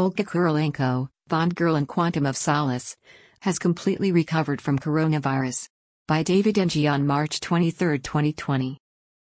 Olga Kurylenko, Bond girl and Quantum of Solace, has completely recovered from coronavirus. By David Ng on March 23, 2020.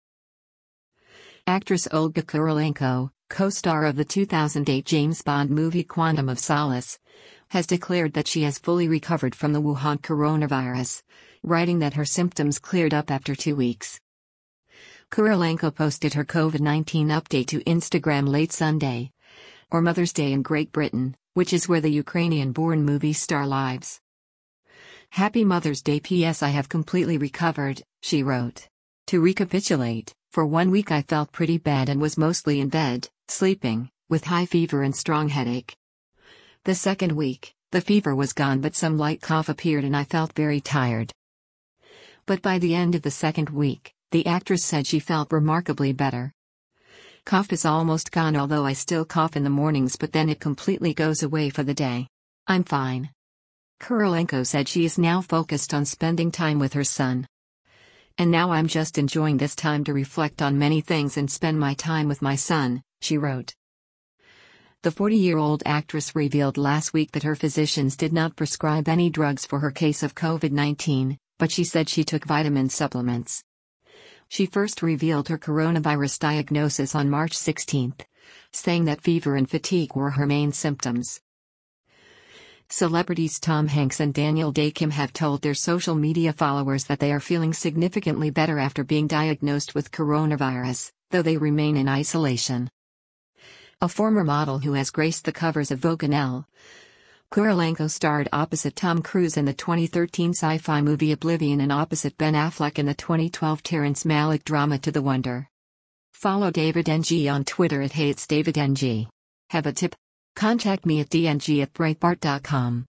Actress Olga Kurylenko, co-star of the 2008 James Bond movie Quantum of Solace, has declared that she has fully recovered from the Wuhan coronavirus, writing that her symptoms cleared up after 2 weeks. Kurylenko posted her COVID-19 update to Instagram late Sunday, or Mother's Day in Great Britain, which is where the Ukrainian-born movie star lives. Happy Mother's Day. PS I have completely recovered, she wrote. To recapitulate, for 1 week I felt pretty bad and was mostly in bed, sleeping, with high fever and strong headache. The second week, the fever was gone but some light cough appeared and I felt very tired. But by the end of the second week, the actress said she felt remarkably better. Cough is almost gone, although I still cough in the mornings, but then it completely goes away for the day. I'm fine. Kurylenko said she is now focused on spending time with her son. And now I'm just enjoying this time to reflect on many things and spend my time with my son, she wrote. The 40-year-old actress revealed last week that her physicians did not prescribe any drugs for her case of COVID-19, but she said she took vitamin supplements. She first revealed her coronavirus diagnosis on March 16, saying that fever and fatigue were her main symptoms. Celebrities Tom Hanks and Daniel Day Kim have told their social media followers that they are feeling significantly better after being diagnosed with coronavirus, though they remain in isolation. A former model who has graced the covers of Vogue and Elle, Kurylenko starred opposite Tom Cruise in the 2013 sci-fi movie Oblivion and opposite Ben Affleck in the 2012 Terrence Malick drama To the Wonder. Follow David Ng on Twitter at @HeyIt'sDavidNG. Have a tip? Contact me at dng@breitbart.com.